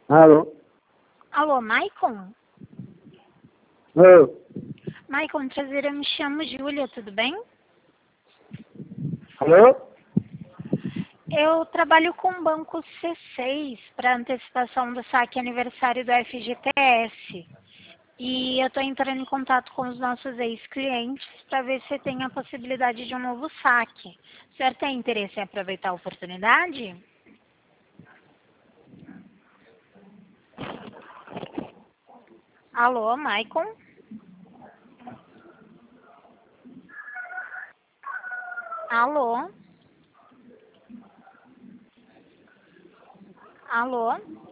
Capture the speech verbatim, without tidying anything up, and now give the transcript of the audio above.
Alô? Alô, Maicon? Ô, Maicon, prazer, eu me chamo Júlia, tudo bem? alô? Eu trabalho com o banco C seis para antecipação do saque aniversário do F G T S. E eu estou entrando em contato com os nossos ex-clientes para ver se tem a possibilidade de um novo saque. O senhor tem interesse em aproveitar a oportunidade? Alô, Maicon? Alô? Alô?